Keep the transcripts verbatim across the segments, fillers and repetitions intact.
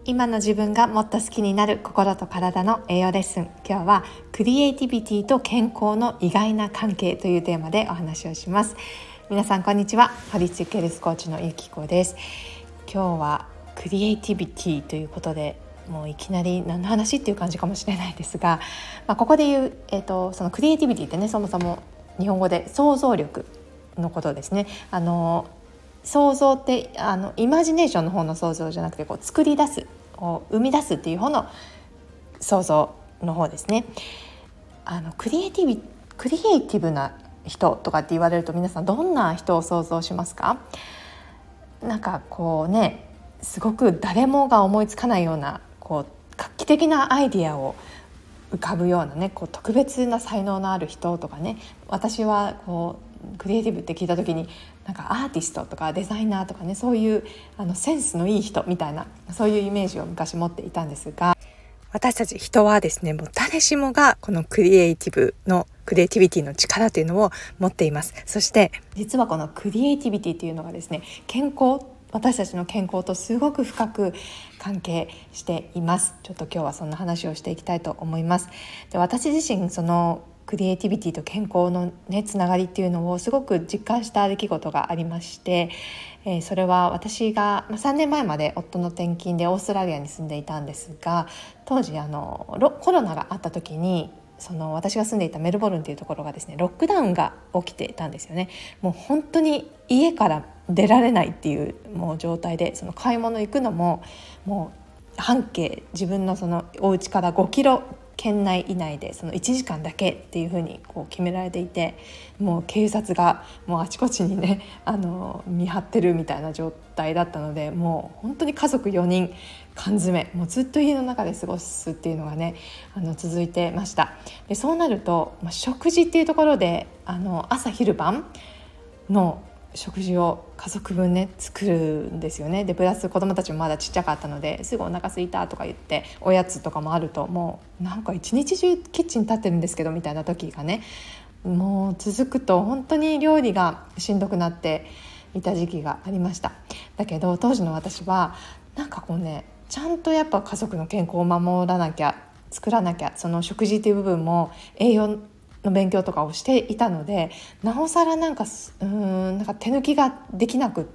今の自分がもっと好きになる心と体の栄養レッスン。今日はクリエイティビティと健康の意外な関係というテーマでお話をします。皆さんこんにちは。ホリスティックヘルスコーチのゆきこです。今日はクリエイティビティということで、もういきなり何の話っていう感じかもしれないですが、まあ、ここで言う、えーと、そのクリエイティビティってね、そもそも日本語で想像力のことですね。あの想像ってあのイマジネーションの方の想像じゃなくて、こう作り出す、を生み出すっていう方の想像の方ですね。あのクリエイティビクリエイティブな人とかって言われると、皆さんどんな人を想像しますか？なんかこうね、すごく誰もが思いつかないようなこう画期的なアイディアを浮かぶようなね、こう特別な才能のある人とかね。私はこうクリエイティブって聞いた時に、なんかアーティストとかデザイナーとかね、そういうあのセンスのいい人みたいな、そういうイメージを昔持っていたんですが、私たち人はですね、もう誰しもがこのクリエイティブのクリエイティビティの力というのを持っています。そして実はこのクリエイティビティというのがですね、健康、私たちの健康とすごく深く関係しています。ちょっと今日はそんな話をしていきたいと思います。で、私自身そのクリエイティビティと健康のね、つながりっていうのをすごく実感した出来事がありまして、えー、それは私がさんねんまえまで夫の転勤でオーストラリアに住んでいたんですが、当時あのコロナがあった時に、その私が住んでいたメルボルンというところがですね、ロックダウンが起きていたんですよね。もう本当に家から出られないっていうもう状態で、その買い物行くのももう半径、自分のそのお家からごキロ圏内以内でそのいちじかんだけっていう風にこう決められていて、もう警察がもうあちこちにね、あの見張ってるみたいな状態だったので、もう本当に家族よにん缶詰、もうずっと家の中で過ごすっていうのがね、あの続いてました。で、そうなると、まあ、食事っていうところであの朝昼晩の食事を家族分ね作るんですよね。でプラス子供たちもまだちっちゃかったので、すぐお腹空いたとか言っておやつとかもあると、もうなんか一日中キッチン立ってるんですけどみたいな時がね、もう続くと本当に料理がしんどくなっていた時期がありました。だけど当時の私はなんかこうね、ちゃんとやっぱ家族の健康を守らなきゃ、作らなきゃ、その食事っていう部分も栄養の勉強とかをしていたので、なおさらなんかうーんなんか手抜きができなくって、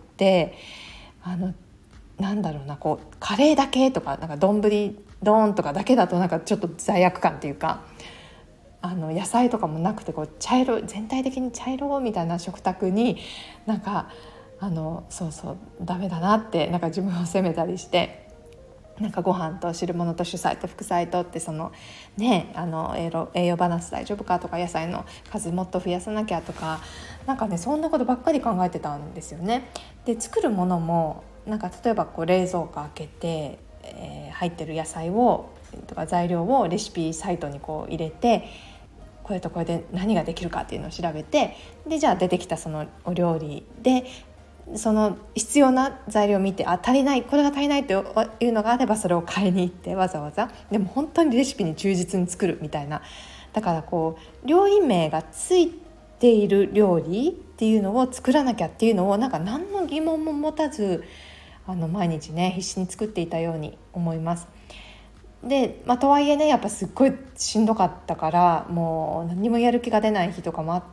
あのなんだろうな、こうカレーだけとか、なんか丼ドーンとかだけだとなんかちょっと罪悪感っていうか、あの野菜とかもなくて、こう茶色、全体的に茶色みたいな食卓になんかあのそうそうダメだなって、なんか自分を責めたりして、なんかご飯と汁物と主菜と副菜とって、そのね、あの栄養、栄養バランス大丈夫かとか、野菜の数もっと増やさなきゃとか、なんかね、そんなことばっかり考えてたんですよね。で作るものもなんか例えばこう冷蔵庫開けて、えー、入ってる野菜をとか材料をレシピサイトにこう入れて、これとこれで何ができるかっていうのを調べて、でじゃあ出てきたそのお料理でその必要な材料を見て、あ足りない、これが足りないというのがあればそれを買いに行って、わざわざでも本当にレシピに忠実に作るみたいな。だからこう料理名がついている料理っていうのを作らなきゃっていうのを、なんか何の疑問も持たず、あの毎日ね必死に作っていたように思います。で、まあ、とはいえね、やっぱすっごいしんどかったから、もう何もやる気が出ない日とかもあって、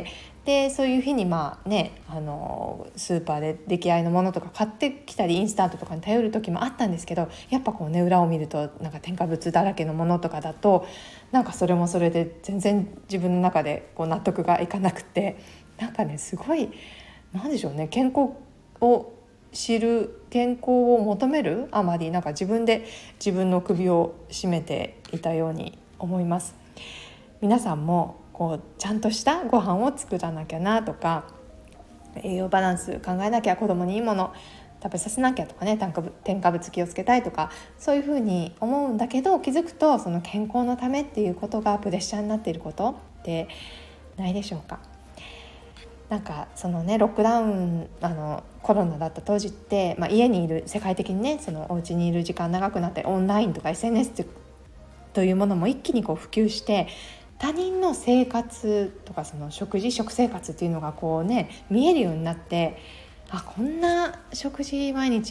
でそういう日にまあね、あのスーパーで出来合いのものとか買ってきたり、インスタントとかに頼る時もあったんですけど、やっぱこうね、裏を見るとなんか添加物だらけのものとかだと、なんかそれもそれで全然自分の中でこう納得がいかなくて、なんかね、すごいなんでしょうね、健康を知る、健康を求めるあまり、なんか自分で自分の首を絞めていたように思います。皆さんもこうちゃんとしたご飯を作らなきゃなとか、栄養バランス考えなきゃ、子供にいいもの食べさせなきゃとかね、添加物気をつけたいとか、そういうふうに思うんだけど、気づくとその健康のためっていうことがプレッシャーになっていることってないでしょうか。なんかそのね、ロックダウン、あのコロナだった当時って、まあ、家にいる、世界的にね、そのお家にいる時間長くなって、オンラインとか エスエヌエス というものも一気にこう普及して、他人の生活とかその食事食生活っていうのがこうね見えるようになって、あこんな食事毎日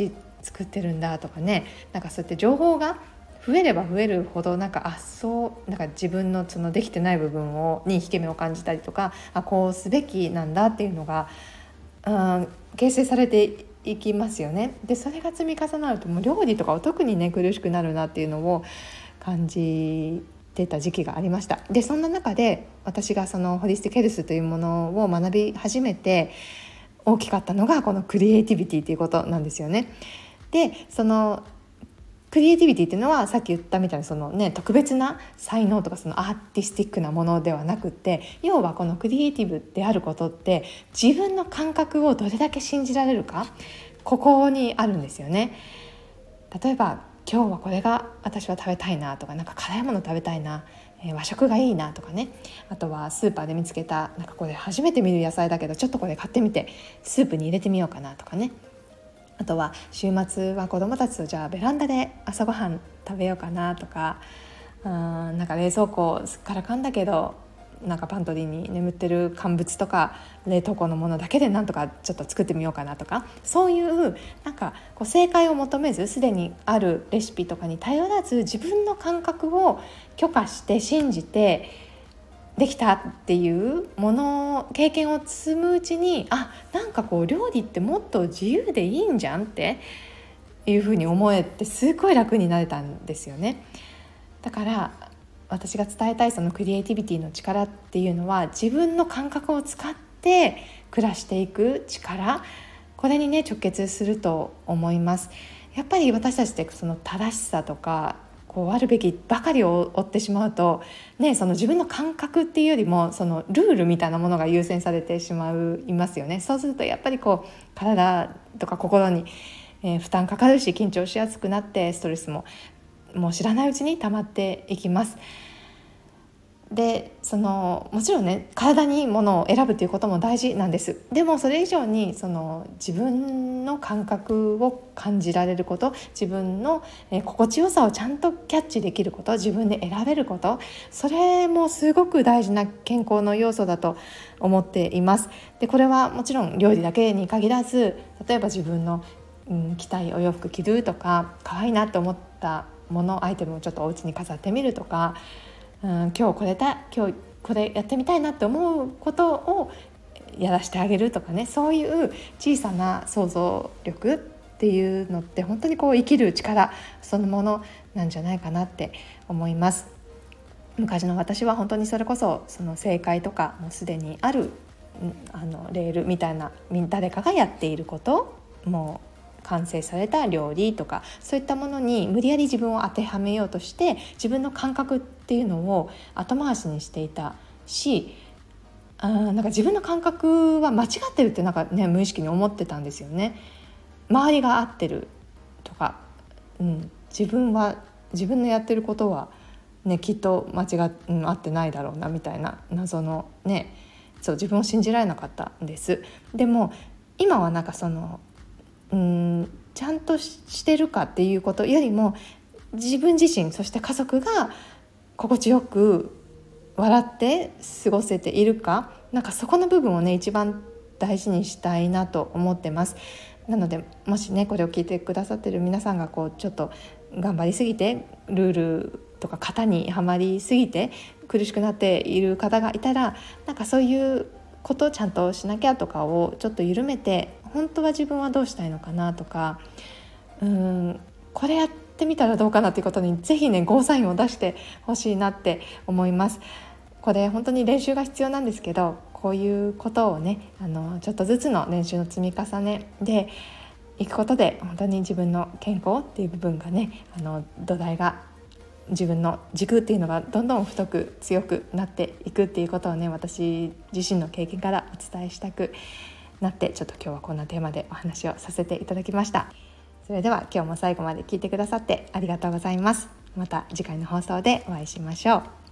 作ってるんだとかね、なんかそうやって情報が増えれば増えるほどなんかあそうなんか自分のそのできてない部分をに引け目を感じたりとか、あこうすべきなんだっていうのが、うん、形成されていきますよね。でそれが積み重なるともう料理とかは特にね苦しくなるなっていうのを感じてた時期がありました。でそんな中で私がそのホリスティックヘルスというものを学び始めて大きかったのがこのクリエイティビティということなんですよね。でそのクリエイティビティっていうのはさっき言ったみたいなその、ね、特別な才能とかそのアーティスティックなものではなくて、要はこのクリエイティブであることって自分の感覚をどれだけ信じられるか、ここにあるんですよね。例えば今日はこれが私は食べたいなとか、なんか辛いもの食べたいな、えー、和食がいいなとかね、あとはスーパーで見つけたなんかこれ初めて見る野菜だけどちょっとこれ買ってみてスープに入れてみようかなとかね、あとは週末は子どもたちとじゃあベランダで朝ごはん食べようかなとか、うんなんか冷蔵庫すっからかんだけどなんかパントリーに眠ってる乾物とか冷凍庫のものだけでなんとかちょっと作ってみようかなとか、そういうなんかこう正解を求めずすでにあるレシピとかに頼らず自分の感覚を許可して信じてできたっていうもの経験を積むうちに、あなんかこう料理ってもっと自由でいいんじゃんっていうふうに思えてすごい楽になれたんですよね。だから私が伝えたいそのクリエイティビティの力っていうのは自分の感覚を使って暮らしていく力、これにね直結すると思います。やっぱり私たちってその正しさとかこうあるべきばかりを追ってしまうと、ね、その自分の感覚っていうよりもそのルールみたいなものが優先されてしまいますよね。そうするとやっぱりこう体とか心に、えー、負担かかるし緊張しやすくなってストレスももう知らないうちに溜まっていきます。でそのもちろんね体にいいものを選ぶということも大事なんです。でもそれ以上にその自分の感覚を感じられること、自分の、えー、心地よさをちゃんとキャッチできること、自分で選べること、それもすごく大事な健康の要素だと思っています。でこれはもちろん料理だけに限らず、例えば自分の、うん、着たいお洋服着るとか、可愛いなと思ったものアイテムをちょっとお家に飾ってみるとか、うん、今日これだ今日これやってみたいなって思うことをやらせてあげるとかね、そういう小さな想像力っていうのって本当にこう生きる力そのものなんじゃないかなって思います。昔の私は本当にそれこそその正解とかもうすでにあるあのレールみたいな誰かがやっていることもう完成された料理とかそういったものに無理やり自分を当てはめようとして自分の感覚っていうのを後回しにしていたし、あなんか自分の感覚は間違ってるってなんか、ね、無意識に思ってたんですよね。周りが合ってるとか、うん、自分は自分のやってることは、ね、きっと間違っ、うん、合ってないだろうなみたいな謎のね、そう自分を信じられなかったんです。でも今はなんかそのうんちゃんとしてるかっていうことよりも自分自身そして家族が心地よく笑って過ごせているか、なんかそこの部分をね一番大事にしたいなと思ってます。なのでもしねこれを聞いてくださってる皆さんがこうちょっと頑張りすぎてルールとか型にはまりすぎて苦しくなっている方がいたら、なんかそういうことをちゃんとしなきゃとかをちょっと緩めて、本当は自分はどうしたいのかなとか、うーんこれやってみたらどうかなということにぜひねゴーサインを出してほしいなって思います。これ本当に練習が必要なんですけど、こういうことをねあのちょっとずつの練習の積み重ねでいくことで本当に自分の健康っていう部分がねあの土台が自分の軸っていうのがどんどん太く強くなっていくっていうことをね私自身の経験からお伝えしたくなって、ちょっと今日はこんなテーマでお話をさせていただきました。それでは今日も最後まで聞いてくださってありがとうございます。また次回の放送でお会いしましょう。